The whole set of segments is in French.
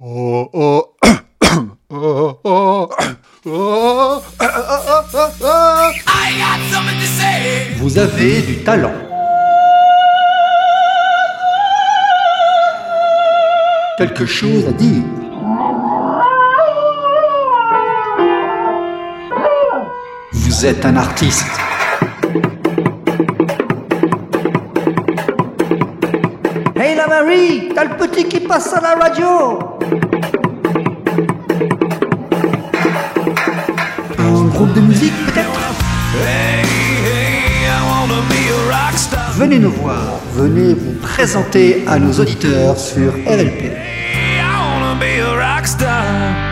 Oh, oh. Oh, oh, oh, I got something to say. Vous avez du talent. Quelque chose à dire. Vous êtes un artiste. Hey la Marie, t'as le petit qui passe à la radio. Un groupe de musique peut-être. Hey, hey, I wanna be a rock star. Venez nous voir, venez vous présenter à nos auditeurs sur RLP. Hey, I wanna be a rock star.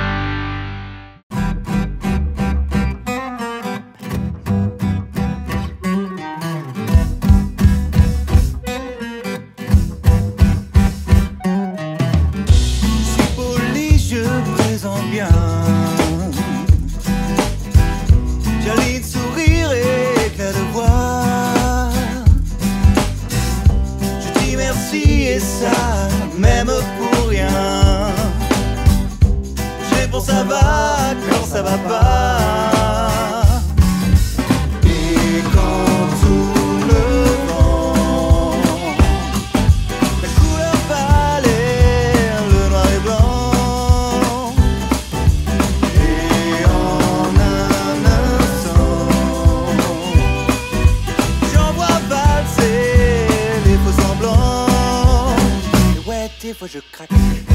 C'est poli, je présente bien. Jolie de sourire et éclat de voix. Je dis merci et ça, même pour rien. J'ai pour ça va quand ça va pas. Et quand sous le vent, la couleur pâle, le noir et blanc. Et en un instant, j'en vois valser les faux semblants. Et ouais, des fois je craque.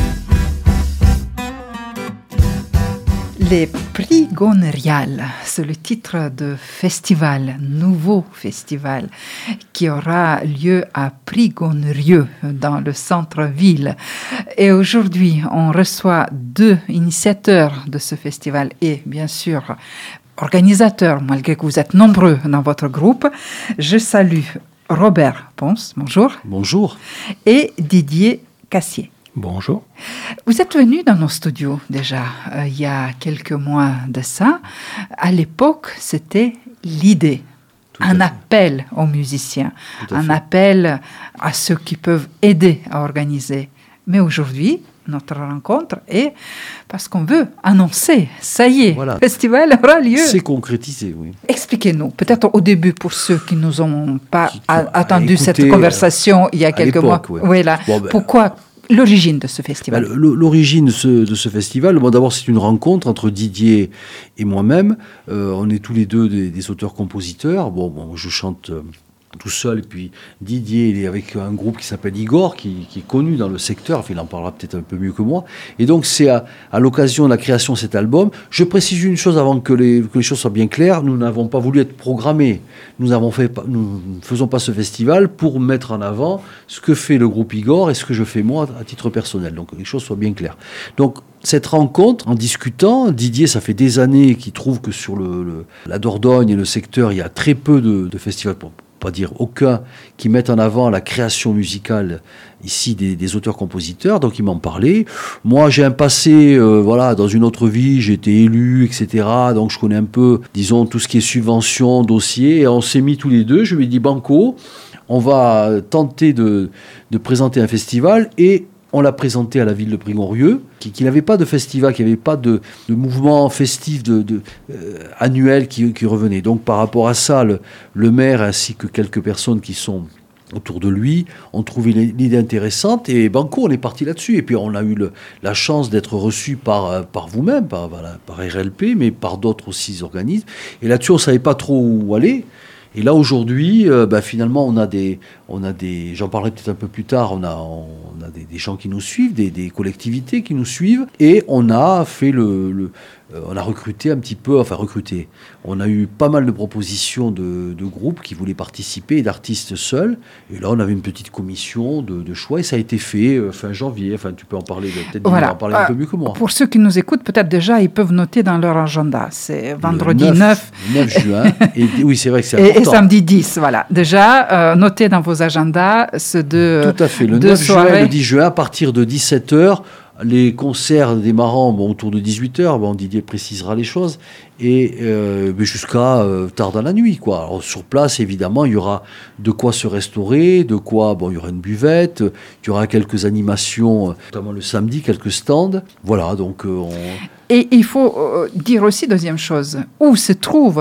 Les Prix Gonerial, c'est le titre de festival, nouveau festival, qui aura lieu à Prix Gonerieux, dans le centre-ville. Et aujourd'hui, on reçoit deux initiateurs de ce festival et, bien sûr, organisateurs, malgré que vous êtes nombreux dans votre groupe. Je salue Robert Ponce, bonjour. Bonjour. Et Didier Cassier. Bonjour. Vous êtes venu dans nos studios déjà il y a quelques mois de ça. À l'époque, c'était l'idée, un appel aux musiciens, un appel à ceux qui peuvent aider à organiser. Mais aujourd'hui, notre rencontre est parce qu'on veut annoncer, ça y est, Voilà. le festival aura lieu. C'est concrétisé, oui. Expliquez-nous, peut-être au début pour ceux qui nous ont pas Qui- attendu écouté, cette conversation il y a quelques mois. l'époque, ouais. Voilà. Bon, ben, Pourquoi l'origine de ce festival? L'origine de ce festival, bon, d'abord, c'est une rencontre entre Didier et moi-même. On est tous les deux des auteurs-compositeurs. Bon, je chante tout seul, et puis Didier, il est avec un groupe qui s'appelle Igor, qui est connu dans le secteur. Enfin, il en parlera peut-être un peu mieux que moi. Et donc, c'est à l'occasion de la création de cet album. Je précise une chose avant que les choses soient bien claires. Nous n'avons pas voulu être programmés. Nous ne faisons pas ce festival pour mettre en avant ce que fait le groupe Igor et ce que je fais moi à titre personnel. Donc, que les choses soient bien claires. Donc, cette rencontre, en discutant, Didier, ça fait des années qu'il trouve que sur la Dordogne et le secteur, il y a très peu de festivals, pour pas dire aucun, qui mettent en avant la création musicale ici des auteurs-compositeurs. Donc il m'en parlait. Moi, j'ai un passé, dans une autre vie, j'ai été élu, etc. Donc je connais un peu, disons, tout ce qui est subvention, dossier. Et on s'est mis tous les deux. Je lui ai dit, Banco, on va tenter de présenter un festival. Et on l'a présenté à la ville de Prix-Gonrieux, qui n'avait pas de festival, qui n'avait pas de mouvement festif annuel qui revenait. Donc par rapport à ça, le maire ainsi que quelques personnes qui sont autour de lui ont trouvé l'idée intéressante, et Banco, on est parti là-dessus. Et puis on a eu la chance d'être reçu par vous-même, par RLP, mais par d'autres aussi organismes. Et là-dessus, on ne savait pas trop où aller. Et là, aujourd'hui, finalement, on a des, j'en parlerai peut-être un peu plus tard, on a des gens qui nous suivent, des collectivités qui nous suivent, et on a fait on a recruté un petit peu, on a eu pas mal de propositions de groupes qui voulaient participer, et d'artistes seuls, et là, on avait une petite commission de choix, et ça a été fait fin janvier. Enfin, tu peux en parler, peut-être Voilà. en parler un peu mieux que moi. Pour ceux qui nous écoutent, peut-être déjà, ils peuvent noter dans leur agenda. C'est vendredi Le 9 juin, et oui, c'est vrai que c'est et important. samedi 10, voilà. Déjà, notez dans vos agendas ce deux Tout à fait. Le deux 9 juin soirées. et le 10 juin, à partir de 17h, les concerts démarrant autour de 18h, Didier précisera les choses, et mais jusqu'à tard dans la nuit, quoi. Alors, sur place, évidemment, il y aura de quoi se restaurer, il y aura une buvette, il y aura quelques animations, notamment le samedi, quelques stands. Voilà, donc Et il faut dire aussi, deuxième chose, où se trouve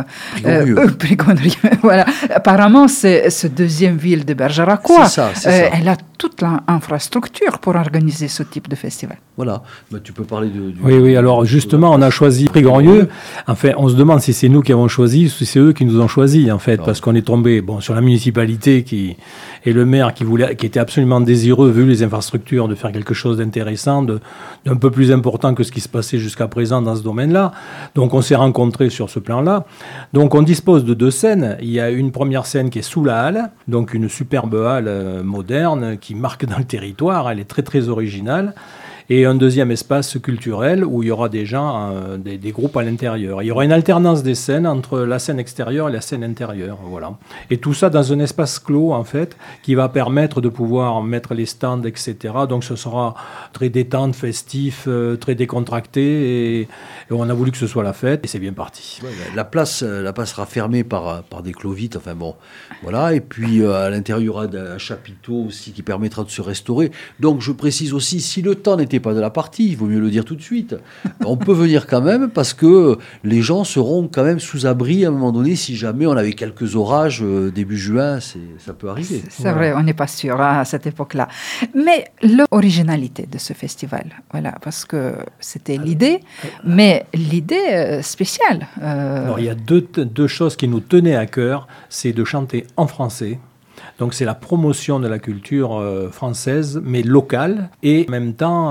Prigonrieux. Voilà. Apparemment, c'est cette deuxième ville de Bergeracois. C'est ça. Elle a toute l'infrastructure pour organiser ce type de festival. Voilà, tu peux parler de... Oui, alors justement, on a choisi Prigonrieux. Enfin, on se demande si c'est nous qui avons choisi ou si c'est eux qui nous ont choisi, en fait, parce qu'on est tombé sur la municipalité et le maire qui était absolument désireux, vu les infrastructures, de faire quelque chose d'intéressant, d'un peu plus important que ce qui se passait jusqu'à présent dans ce domaine-là. Donc, on s'est rencontrés sur ce plan-là. Donc, on dispose de 2 scènes. Il y a une première scène qui est sous la halle, donc une superbe halle moderne qui marque dans le territoire. Elle est très, très originale. Et un deuxième espace culturel où il y aura des gens, des groupes à l'intérieur. Il y aura une alternance des scènes entre la scène extérieure et la scène intérieure. Voilà. Et tout ça dans un espace clos, en fait, qui va permettre de pouvoir mettre les stands, etc. Donc ce sera très détente, festif, très décontracté. Et on a voulu que ce soit la fête. Et c'est bien parti. Ouais, la place sera fermée par des clovites. Enfin bon, voilà. Et puis à l'intérieur, il y aura un chapiteau aussi qui permettra de se restaurer. Donc je précise aussi, si le temps n'était pas de la partie, il vaut mieux le dire tout de suite. On peut venir quand même parce que les gens seront quand même sous abri à un moment donné si jamais on avait quelques orages début juin, ça peut arriver. C'est vrai, on n'est pas sûr à cette époque-là. Mais l'originalité de ce festival, voilà, parce que c'était l'idée, mais l'idée spéciale. Alors, il y a deux choses qui nous tenaient à cœur, c'est de chanter en français. Donc c'est la promotion de la culture française, mais locale. Et en même temps,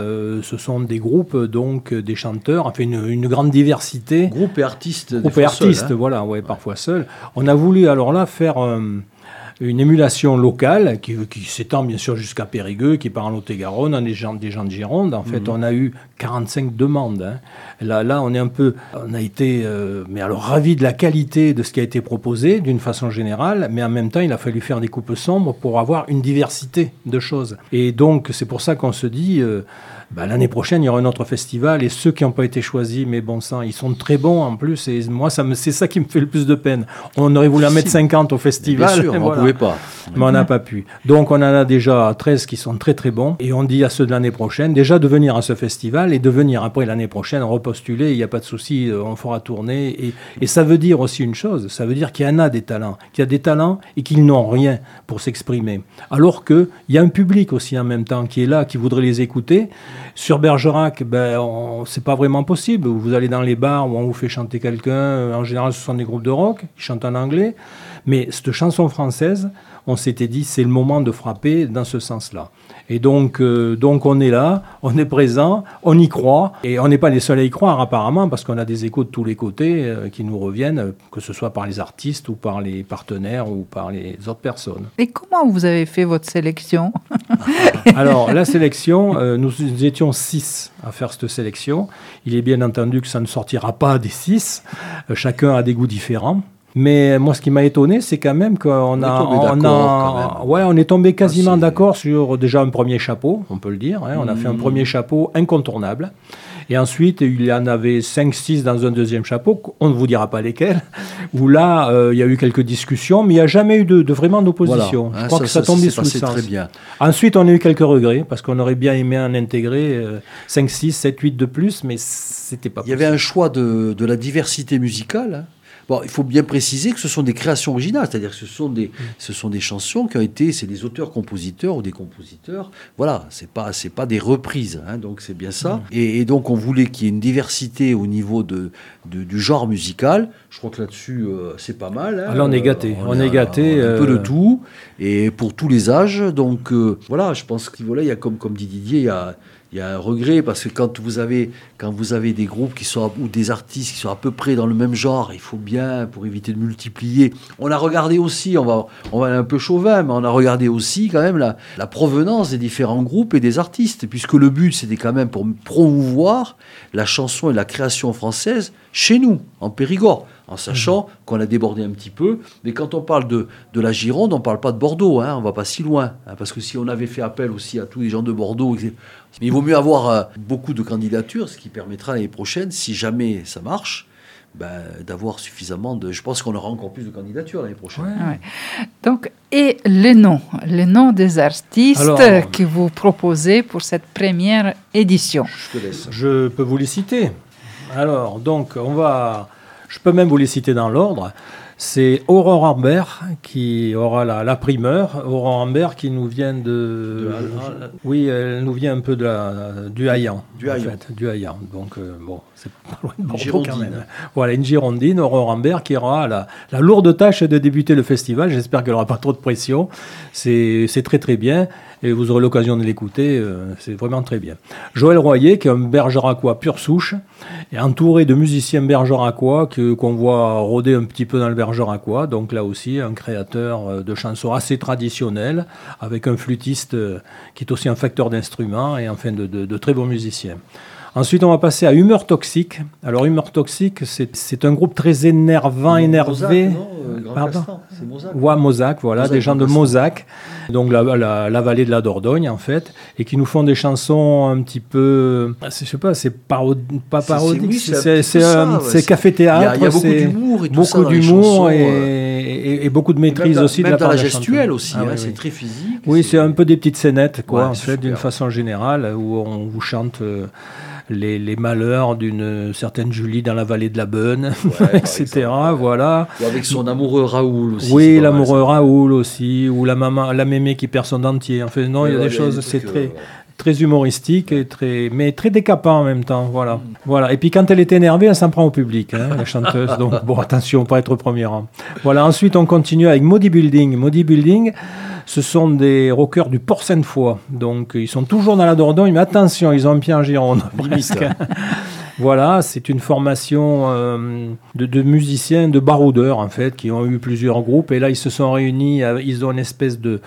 ce sont des groupes, donc des chanteurs, enfin une grande diversité. Groupes et artistes. Groupes et artistes, seuls, hein. Voilà, ouais, parfois seuls. On a voulu alors là faire une émulation locale qui s'étend bien sûr jusqu'à Périgueux, qui part en Lot-et-Garonne, on est des gens de Gironde. En fait, on a eu 45 demandes. Hein. Là, on a été mais alors ravis de la qualité de ce qui a été proposé d'une façon générale, mais en même temps, il a fallu faire des coupes sombres pour avoir une diversité de choses. Et donc, c'est pour ça qu'on se dit... l'année prochaine, il y aura un autre festival et ceux qui n'ont pas été choisis, mais bon sang, ils sont très bons en plus et moi, c'est ça qui me fait le plus de peine. On aurait voulu en mettre 50 au festival. Bien sûr, on ne pouvait pas. Mais on n'a pas pu. Donc, on en a déjà 13 qui sont très très bons et on dit à ceux de l'année prochaine déjà de venir à ce festival et de venir après l'année prochaine repostuler, il n'y a pas de souci, on fera tourner. Et ça veut dire aussi une chose, ça veut dire qu'il y en a des talents, qu'il y a des talents et qu'ils n'ont rien pour s'exprimer. Alors qu'il y a un public aussi en même temps qui est là, qui voudrait les écouter. Sur Bergerac, c'est pas vraiment possible. Vous allez dans les bars où on vous fait chanter quelqu'un. En général, ce sont des groupes de rock qui chantent en anglais. Mais cette chanson française, on s'était dit, c'est le moment de frapper dans ce sens-là. Et donc on est là, on est présent, on y croit. Et on n'est pas les seuls à y croire, apparemment, parce qu'on a des échos de tous les côtés qui nous reviennent, que ce soit par les artistes ou par les partenaires ou par les autres personnes. Et comment vous avez fait votre sélection ? Alors, la sélection, nous étions 6 à faire cette sélection. Il est bien entendu que ça ne sortira pas des 6. Chacun a des goûts différents. Mais moi, ce qui m'a étonné, c'est quand même qu'on on est tombé quasiment d'accord sur déjà un premier chapeau, on peut le dire. Hein. On a fait un premier chapeau incontournable. Et ensuite, il y en avait 5-6 dans un deuxième chapeau, on ne vous dira pas lesquels, où là, il y a eu quelques discussions, mais il n'y a jamais eu vraiment d'opposition. Voilà. Je crois que ça tombait sous le sens. Très bien. Ensuite, on a eu quelques regrets, parce qu'on aurait bien aimé en intégrer 5, 6, 7, 8 de plus, mais c'était pas possible. Il y avait un choix de la diversité musicale, hein. Bon, il faut bien préciser que ce sont des créations originales, c'est-à-dire que ce sont des chansons qui ont été, c'est des auteurs-compositeurs ou des compositeurs. Voilà, c'est pas des reprises, hein, donc c'est bien ça. Et donc on voulait qu'il y ait une diversité au niveau du genre musical. Je crois que là-dessus c'est pas mal. Hein. Là on est gâtés, on est gâtés. Un peu de tout et pour tous les âges. Donc voilà, je pense qu'il il y a comme dit Didier, il y a un regret parce que quand vous avez des groupes ou des artistes qui sont à peu près dans le même genre, il faut bien, pour éviter de multiplier. On a regardé aussi, on va aller un peu chauvin, mais on a regardé aussi quand même la provenance des différents groupes et des artistes, puisque le but c'était quand même pour promouvoir la chanson et la création française chez nous, en Périgord, en sachant qu'on a débordé un petit peu. Mais quand on parle de la Gironde, on ne parle pas de Bordeaux, hein, on ne va pas si loin. Hein, parce que si on avait fait appel aussi à tous les gens de Bordeaux, mais il vaut mieux avoir beaucoup de candidatures, ce qui permettra l'année prochaine, si jamais ça marche, d'avoir suffisamment de... Je pense qu'on aura encore plus de candidatures l'année prochaine. Ouais. Donc, et les noms des artistes que vous proposez pour cette première édition. Je te laisse. Je peux vous les citer. Alors, donc, je peux même vous les citer dans l'ordre. C'est Aurore Ambert qui aura la primeur. Aurore Ambert qui nous vient oui, elle nous vient un peu du Haillan. Du Haillan. Donc, c'est pas loin de Bordeaux quand même. Voilà, une Girondine, Aurore Ambert, qui aura la lourde tâche de débuter le festival. J'espère qu'elle n'aura pas trop de pression. C'est très très bien. Et vous aurez l'occasion de l'écouter, c'est vraiment très bien. Joël Royer, qui est un bergeracois pure souche, est entouré de musiciens bergeracois qu'on voit rôder un petit peu dans le bergeracois. Donc là aussi, un créateur de chansons assez traditionnelles, avec un flûtiste qui est aussi un facteur d'instruments, et enfin de très bons musiciens. Ensuite, on va passer à Humeur Toxique. Alors, Humeur Toxique, c'est un groupe très énervé. Mozac, pardon. C'est Mozac. Ouais, Mozac, voilà, Mozac, des gens de Mozac, donc la vallée de la Dordogne, en fait, et qui nous font des chansons un petit peu, je sais pas, c'est pas parodique, c'est café-théâtre. Il y a beaucoup d'humour et tout ça. Beaucoup d'humour et beaucoup de maîtrise aussi. Même de la dans la part gestuelle aussi, oui. c'est très physique. Oui, c'est un peu des petites scénettes, quoi, en fait, super. d'une façon générale, où on vous chante les malheurs d'une certaine Julie dans la vallée de la Beune, etc. Voilà. Ou avec son amoureux Raoul aussi. Oui, l'amoureux Raoul aussi, ou la mémé qui perd son dentier. Enfin, non, il y a des choses, c'est très humoristique, mais très décapant en même temps. Voilà. Et puis quand elle est énervée, elle s'en prend au public, la chanteuse. Donc, bon, attention, pas être au premier rang. Voilà, ensuite, on continue avec Maudit Building. Maudit Building, ce sont des rockers du Port-Sainte-Foy. Donc, ils sont toujours dans la Dordogne, mais attention, ils ont un pied en Gironde, presque. Voilà, c'est une formation de musiciens, de baroudeurs, en fait, qui ont eu plusieurs groupes. Et là, ils se sont réunis, ils ont une espèce de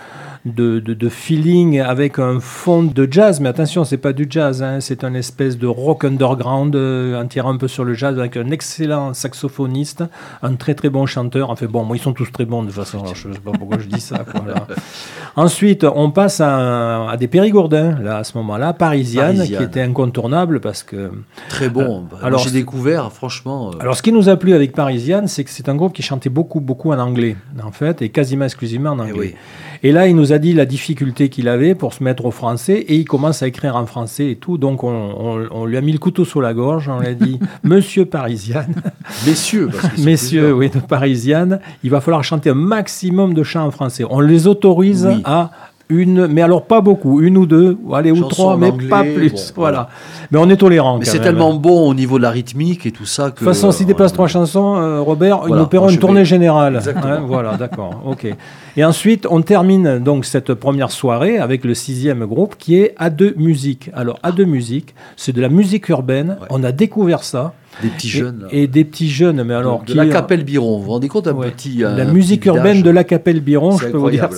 feeling avec un fond de jazz. Mais attention, c'est pas du jazz, c'est une espèce de rock underground, en tirant un peu sur le jazz, avec un excellent saxophoniste, un très très bon chanteur. Enfin bon, moi, ils sont tous très bons de toute façon, alors, je ne sais pas pourquoi je dis ça. Voilà. Ensuite, on passe à des Périgourdins, là, à ce moment-là, Parisiane, qui était incontournable parce que... Très bon. Alors, j'ai découvert, franchement... Alors, ce qui nous a plu avec Parisiane, c'est que c'est un groupe qui chantait beaucoup en anglais, en fait, et quasiment exclusivement en anglais. Et là, il nous a dit la difficulté qu'il avait pour se mettre au français, et il commence à écrire en français et tout, donc on lui a mis le couteau sous la gorge, on lui a dit « Monsieur Parisiane », messieurs, oui, de Parisiane, il va falloir chanter un maximum de chants en français. On les autorise à... mais alors pas beaucoup, une ou deux, ou trois, mais pas plus. Bon, voilà. Mais on est tolérant. Mais c'est tellement bon au niveau de la rythmique et tout ça. Que, de toute façon, s'il déplace 3 chansons, Robert, nous paierons une tournée générale. Voilà, d'accord. Ok. Et ensuite, on termine donc cette première soirée avec le 6e groupe qui est A2 Musique. Alors, A2 Musique, c'est de la musique urbaine. Ouais. On a découvert ça. Des petits jeunes. Et des petits jeunes, mais alors... De la Capelle Biron, vous vous rendez compte petit... la musique urbaine de la Capelle Biron, je peux vous dire.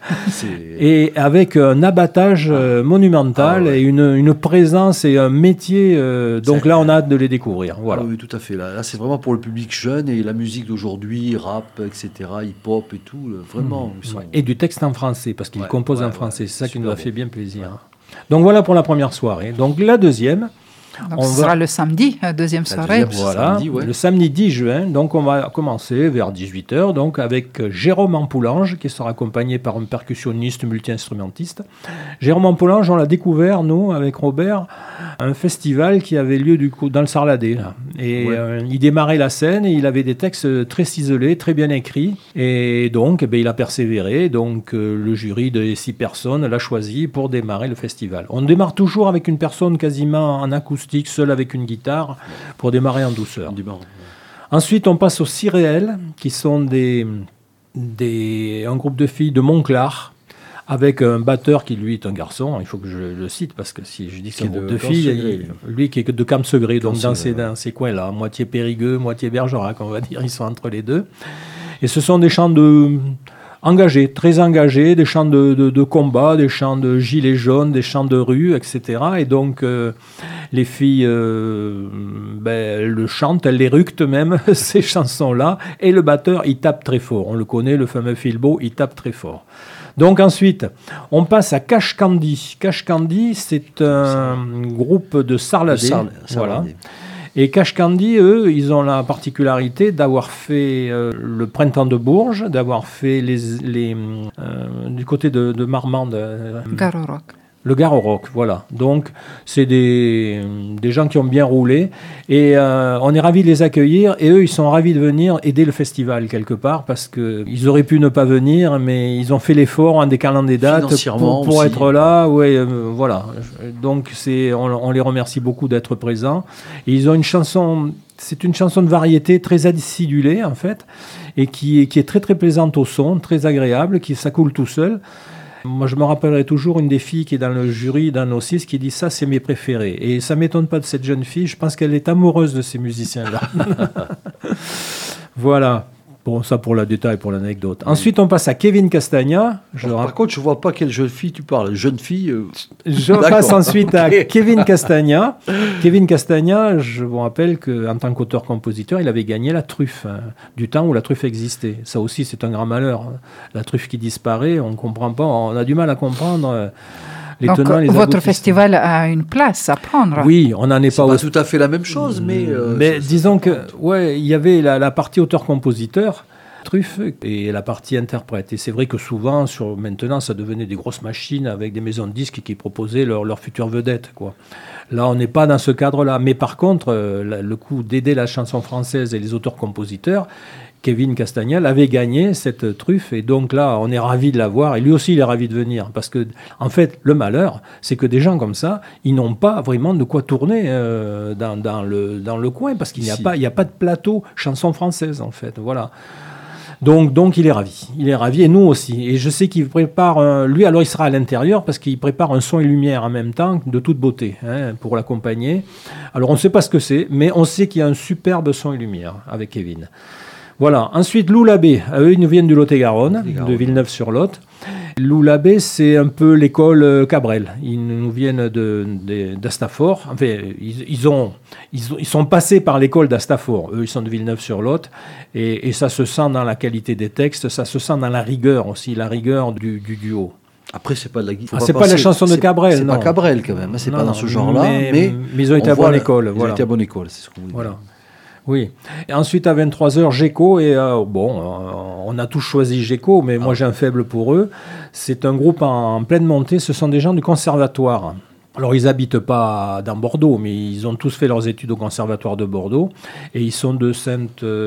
Et avec un abattage monumental et une présence et un métier. Donc là, on a hâte de les découvrir. Voilà. Oui, tout à fait. Là, c'est vraiment pour le public jeune et la musique d'aujourd'hui, rap, etc., hip-hop et tout. Vraiment. Et du texte en français, parce qu'ils composent en français. C'est ça qui nous a fait bien plaisir. Donc voilà pour la première soirée. Donc la deuxième... Donc ce sera le samedi, deuxième soirée. Voilà, le samedi 10 juin. Donc on va commencer vers 18h donc avec Jérôme Ampoulange qui sera accompagné par un percussionniste multi-instrumentiste. Jérôme Ampoulange, on l'a découvert, nous, avec Robert, un festival qui avait lieu du coup dans le Sarladé. Là. Et il démarrait la scène et il avait des textes très ciselés, très bien écrits. Et donc il a persévéré. Donc le jury de 6 personnes l'a choisi pour démarrer le festival. On démarre toujours avec une personne quasiment en acoustique, seul avec une guitare, pour démarrer en douceur. Ensuite, on passe aux Cyréelles, qui sont un groupe de filles de Montclar, avec un batteur qui, lui, est un garçon. Il faut que je le cite, parce que si je dis que c'est un groupe de filles, lui qui est de Camp-Segré, donc dans ces coins-là, moitié Périgueux, moitié Bergerac, on va dire, ils sont entre les deux. Et ce sont des chants engagés, très engagés, des chants de combat, des chants de gilets jaunes, des chants de rue, etc. Et donc, les filles, elles le chantent, elles les ructent même, ces chansons-là. Et le batteur, il tape très fort. On le connaît, le fameux Philbo, il tape très fort. Donc ensuite, on passe à Cash Candy. Cash Candy, c'est un groupe de Sarladé. Voilà. Et Cash Candy, eux, ils ont la particularité d'avoir fait le Printemps de Bourges, d'avoir fait du côté de Marmande. Garorock. Le Garorock, voilà. Donc, c'est des gens qui ont bien roulé. Et on est ravis de les accueillir. Et eux, ils sont ravis de venir aider le festival, quelque part, parce qu'ils auraient pu ne pas venir, mais ils ont fait l'effort en décalant des dates pour être là. Ouais, voilà. Donc, on les remercie beaucoup d'être présents. Et ils ont une chanson... C'est une chanson de variété très acidulée, en fait, et qui est très, très plaisante au son, très agréable, ça coule tout seul. Moi, je me rappellerai toujours une des filles qui est dans le jury d'un O6 qui dit « ça, c'est mes préférés ». Et ça ne m'étonne pas de cette jeune fille, je pense qu'elle est amoureuse de ces musiciens-là. Voilà. Bon, ça pour le détail, pour l'anecdote. Oui. Ensuite, on passe à Kevin Castagna. Par contre, je ne vois pas quelle jeune fille tu parles. Jeune fille Je passe ensuite à Kevin Castagna. Kevin Castagna, je vous rappelle qu'en tant qu'auteur-compositeur, il avait gagné la truffe, du temps où la truffe existait. Ça aussi, c'est un grand malheur. La truffe qui disparaît, on ne comprend pas. On a du mal à comprendre... Donc, votre festival a une place à prendre. Oui, on n'en est pas... C'est pas tout à fait la même chose, mais disons que, il y avait la partie auteur-compositeur, truffe, et la partie interprète. Et c'est vrai que souvent, maintenant, ça devenait des grosses machines avec des maisons de disques qui proposaient leurs futures vedettes, quoi. Là, on n'est pas dans ce cadre-là. Mais par contre, le coup d'aider la chanson française et les auteurs-compositeurs, Kevin Castagna avait gagné cette truffe, et donc là, on est ravis de l'avoir, et lui aussi, il est ravi de venir, parce que, en fait, le malheur, c'est que des gens comme ça, ils n'ont pas vraiment de quoi tourner dans le coin, parce qu'il n'y a pas de plateau chanson française, en fait, voilà. Donc il est ravi, et nous aussi. Et je sais qu'il prépare, lui, alors il sera à l'intérieur, parce qu'il prépare un son et lumière en même temps, de toute beauté, pour l'accompagner. Alors on ne sait pas ce que c'est, mais on sait qu'il y a un superbe son et lumière avec Kevin. Voilà. Ensuite, Lou Labbé. Eux, ils nous viennent du Lot-et-Garonne, de Villeneuve-sur-Lot. Lou Labbé, c'est un peu l'école Cabrel. Ils nous viennent d'Astafor. Enfin, ils sont passés par l'école d'Astafor. Eux, ils sont de Villeneuve-sur-Lot. Et ça se sent dans la qualité des textes, ça se sent dans la rigueur aussi, la rigueur du duo. Après, c'est pas de la guitare. C'est pas la chanson de Cabrel, c'est non. pas Cabrel, quand même. C'est pas dans ce genre-là. Mais ils ont été à bonne école. Ils ont été à bonne école, c'est ce qu'on voulait dire. Voilà. Oui. Et ensuite, à 23h, Géco. Et on a tous choisi Géco, mais moi, j'ai un faible pour eux. C'est un groupe en pleine montée. Ce sont des gens du conservatoire. Alors, ils n'habitent pas dans Bordeaux, mais ils ont tous fait leurs études au conservatoire de Bordeaux. Et ils sont de je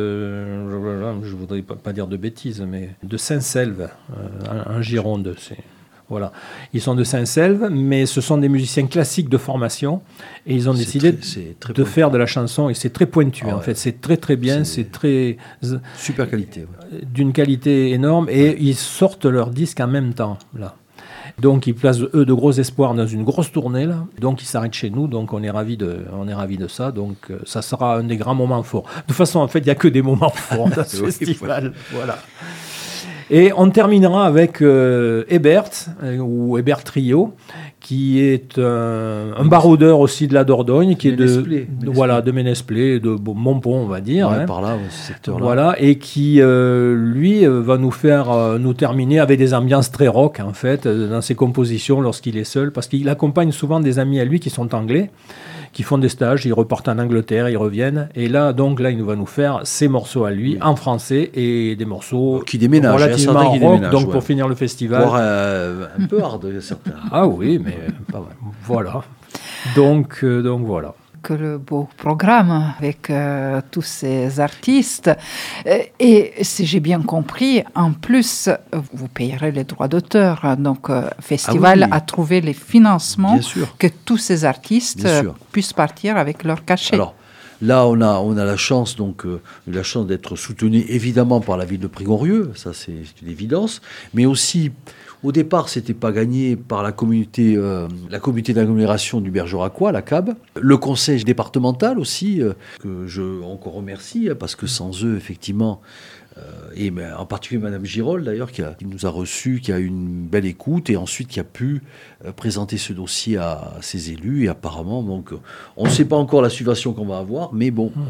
ne voudrais pas dire de bêtises, mais de Saint-Selve, en Gironde. Voilà. Ils sont de Saint-Selve, mais ce sont des musiciens classiques de formation, et ils ont décidé de faire de la chanson, et c'est très pointu, en fait. C'est très très bien, c'est très... Super qualité. Ouais. D'une qualité énorme, et ils sortent leur disque en même temps, là. Donc ils placent, eux, de gros espoirs dans une grosse tournée, là. Donc ils s'arrêtent chez nous, donc on est ravis de ça, donc ça sera un des grands moments forts. De toute façon, en fait, il n'y a que des moments forts dans ce festival, voilà. Et on terminera avec Hébert, ou Hébert Trio, qui est un baroudeur aussi de la Dordogne, qui est de Ménesplé, de Montpont, on va dire. Ouais, par là, ce secteur-là. Voilà, et qui, lui, va nous terminer avec des ambiances très rock, en fait, dans ses compositions lorsqu'il est seul, parce qu'il accompagne souvent des amis à lui qui sont anglais, qui font des stages, ils repartent en Angleterre, ils reviennent, et là, il va nous faire ses morceaux à lui, en français, et des morceaux qui déménagent, relativement rock, donc pour finir le festival. Voire un peu hard, certains. Ah oui, mais voilà. Donc voilà. Que le beau programme avec tous ces artistes. Et si j'ai bien compris, en plus, vous payerez les droits d'auteur. Donc, Festival a trouvé les financements que tous ces artistes puissent partir avec leur cachet. Alors, là, on a la chance, d'être soutenu évidemment par la ville de Prigorieux, ça c'est une évidence, mais aussi... Au départ, ce n'était pas gagné par la communauté d'agglomération du Bergeracois, la CAB. Le conseil départemental aussi, que je encore remercie, parce que sans eux, effectivement, et en particulier Mme Girol, d'ailleurs, qui nous a reçus, qui a eu une belle écoute, et ensuite qui a pu présenter ce dossier à ses élus. Et apparemment, donc, on ne sait pas encore la subvention qu'on va avoir, mais bon,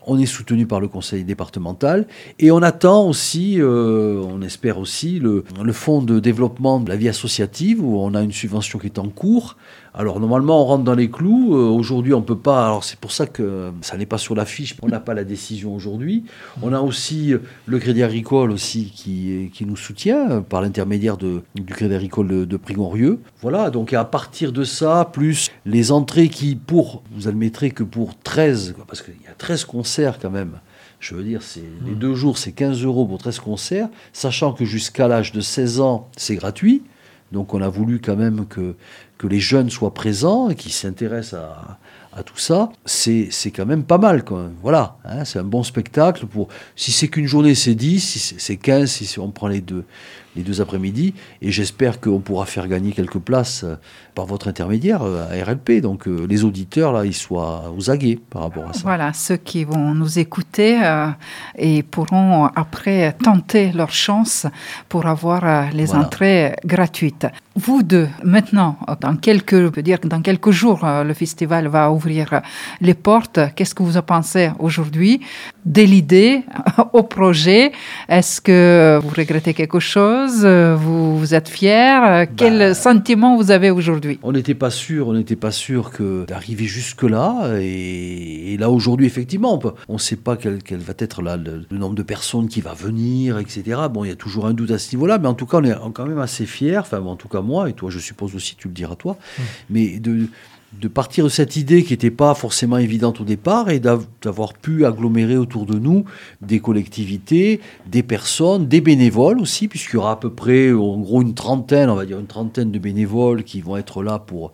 On est soutenu par le conseil départemental et on attend aussi, on espère aussi, le fonds de développement de la vie associative où on a une subvention qui est en cours. Alors normalement on rentre dans les clous, aujourd'hui on ne peut pas, alors c'est pour ça que ça n'est pas sur la fiche, on n'a pas la décision aujourd'hui. On a aussi le Crédit Agricole aussi qui nous soutient par l'intermédiaire du Crédit Agricole de Prigonrieux. Voilà, donc à partir de ça, plus les entrées qui, vous admettrez que pour 13, parce qu'il y a 13 concerts quand même, je veux dire, les 2 jours c'est 15 € pour 13 concerts, sachant que jusqu'à l'âge de 16 ans c'est gratuit. Donc on a voulu quand même que les jeunes soient présents et qu'ils s'intéressent à tout ça. C'est quand même pas mal, quoi. Voilà, hein, c'est un bon spectacle. Si c'est qu'une journée, c'est 10, si c'est 15, si on prend les deux après-midi. Et j'espère qu'on pourra faire gagner quelques places par votre intermédiaire à RLP. Donc les auditeurs, là, ils soient aux aguets par rapport à ça. Voilà, ceux qui vont nous écouter et pourront après tenter leur chance pour avoir les entrées gratuites. Vous deux, maintenant, dans quelques jours, le festival va ouvrir les portes. Qu'est-ce que vous en pensez aujourd'hui de l'idée au projet? Est-ce que vous regrettez quelque chose? Vous êtes fiers? Quel sentiment vous avez aujourd'hui? On n'était pas sûr d'arriver jusque-là. Et là, aujourd'hui, effectivement, on ne sait pas quel va être le nombre de personnes qui va venir, etc. Bon, il y a toujours un doute à ce niveau-là, mais en tout cas, on est quand même assez fiers. Enfin, en tout cas, moi, et toi, je suppose aussi, tu le diras toi. Mais de partir de cette idée qui n'était pas forcément évidente au départ et d'avoir pu agglomérer autour de nous des collectivités, des personnes, des bénévoles aussi, puisqu'il y aura à peu près, en gros, une trentaine de bénévoles qui vont être là pour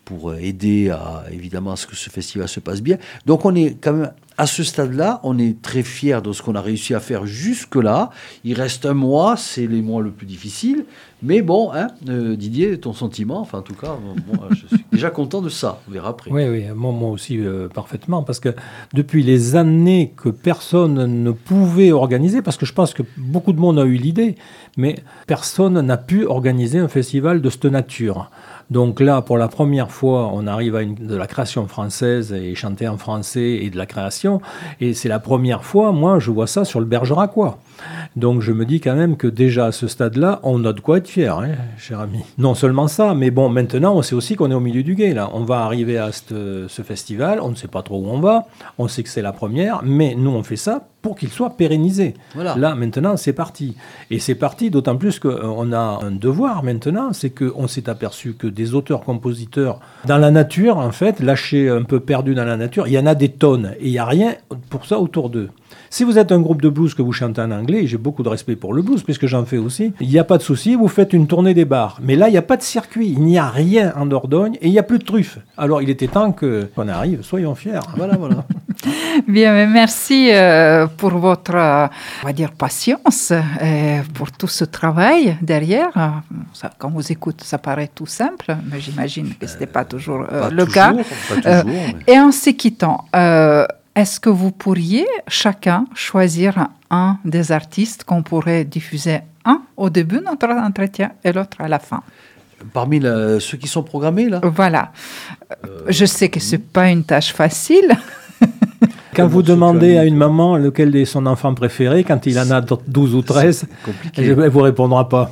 aider évidemment à ce que ce festival se passe bien. Donc on est quand même, à ce stade-là, on est très fiers de ce qu'on a réussi à faire jusque-là. Il reste un mois, c'est les mois le plus difficiles. Mais bon, hein, Didier, ton sentiment, enfin en tout cas, je suis déjà content de ça, on verra après. Oui, moi aussi parfaitement, parce que depuis les années que personne ne pouvait organiser, parce que je pense que beaucoup de monde a eu l'idée, mais personne n'a pu organiser un festival de cette nature. Donc là, pour la première fois, on arrive à de la création française et chanter en français et de la création. Et c'est la première fois, moi, je vois ça sur le Bergeracois. Donc je me dis quand même que déjà à ce stade-là, on a de quoi être fier, hein, cher ami. Non seulement ça, mais bon, maintenant, on sait aussi qu'on est au milieu du gué, là. On va arriver à ce festival, on ne sait pas trop où on va, on sait que c'est la première, mais nous, on fait ça pour qu'il soit pérennisé. Voilà. Là, maintenant, c'est parti. Et c'est parti d'autant plus qu'on a un devoir maintenant, c'est qu'on s'est aperçu que des auteurs-compositeurs dans la nature, en fait, lâchés un peu perdus dans la nature, il y en a des tonnes. Et il n'y a rien pour ça autour d'eux. Si vous êtes un groupe de blues que vous chantez en anglais, et j'ai beaucoup de respect pour le blues, puisque j'en fais aussi, il n'y a pas de souci, vous faites une tournée des bars. Mais là, il n'y a pas de circuit, il n'y a rien en Dordogne, et il n'y a plus de truffes. Alors, il était temps qu'on arrive, soyons fiers. Voilà. Bien, mais merci pour votre, on va dire, patience, et pour tout ce travail derrière. Ça, quand on vous écoute, ça paraît tout simple, mais j'imagine que ce n'était pas toujours le cas. Pas toujours, mais... Et en se quittant, est-ce que vous pourriez chacun choisir un des artistes qu'on pourrait diffuser, un au début de notre entretien et l'autre à la fin? Parmi ceux qui sont programmés, là? Voilà. Je sais que ce n'est pas une tâche facile. Quand vous demandez à une maman lequel est son enfant préféré, quand il en a 12 ou 13, elle ne vous répondra pas.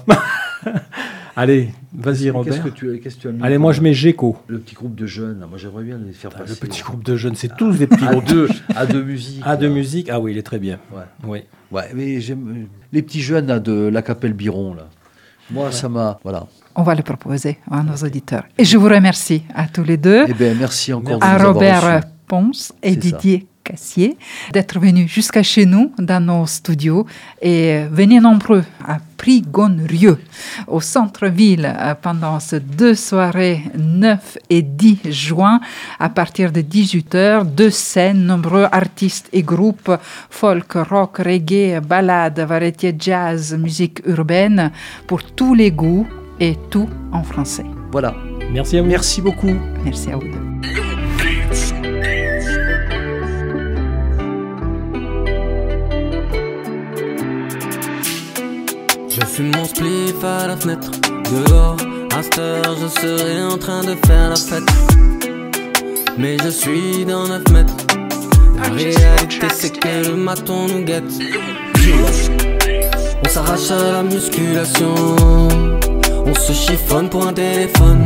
Allez, vas-y Robert. Qu'est-ce que tu as mis? Allez, moi je mets Géco. Le petit groupe de jeunes, là. Moi j'aimerais bien les faire passer. Le petit groupe de jeunes, c'est tous des petits groupes. À deux musiques. À deux musiques, ah oui, il est très bien. Ouais, mais j'aime les petits jeunes là, de la Capelle Biron, là. Moi, ça m'a... Voilà. On va le proposer à nos auditeurs. Et je vous remercie à tous les deux. Eh bien, merci encore de à nous avoir Robert reçus. Ponce et Didier Cassier d'être venus jusqu'à chez nous dans nos studios et venez nombreux à Prigonrieux au centre-ville pendant ces 2 soirées 9 et 10 juin à partir de 18h, 2 scènes, nombreux artistes et groupes folk, rock, reggae, ballade, variété jazz, musique urbaine pour tous les goûts et tout en français. Voilà. Merci à vous. Merci beaucoup. Merci à vous deux. Je fume mon spliff à la fenêtre. Dehors, à cette heure, je serais en train de faire la fête. Mais je suis dans 9 mètres. La réalité c'est que le maton nous guette. On s'arrache à la musculation, on se chiffonne pour un téléphone.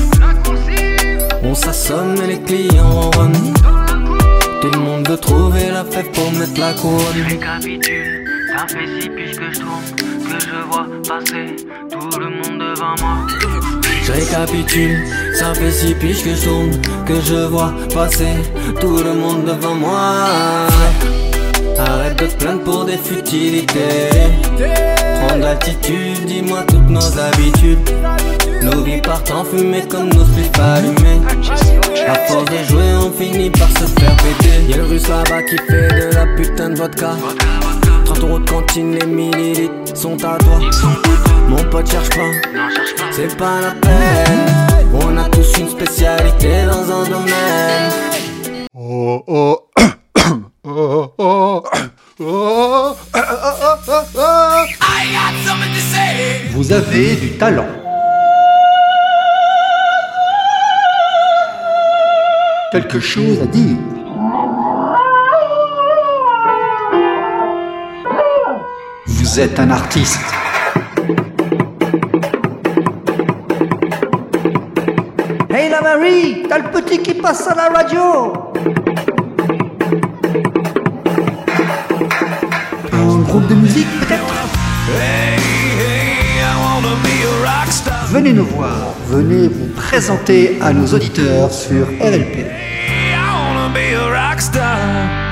On s'assomme et les clients run. Tout le monde veut trouver la fève pour mettre la couronne. Je récapitule, ça fait 6 piges que je tourne, que je vois passer tout le monde devant moi. Je récapitule, ça fait 6 piges que je tourne, que je vois passer tout le monde devant moi. Arrête de te plaindre pour des futilités. Prends de l'altitude, dis-moi toutes nos habitudes. Nos vies partent en fumée comme nos spliffs allumés. À force de jouer, on finit par se faire péter. Y'a le russe là-bas qui fait de la putain de vodka. 30 € de cantine, les millilitres sont à toi. Mon pote cherche pas, c'est pas la peine. On a tous une spécialité dans un domaine. Oh oh oh oh oh. Vous avez du talent. Quelque chose à dire. Vous êtes un artiste. Hey la Marie, t'as le petit qui passe à la radio. Un groupe de musique peut-être. Venez nous voir, venez vous présenter à nos auditeurs sur RLP. I wanna be a rock star.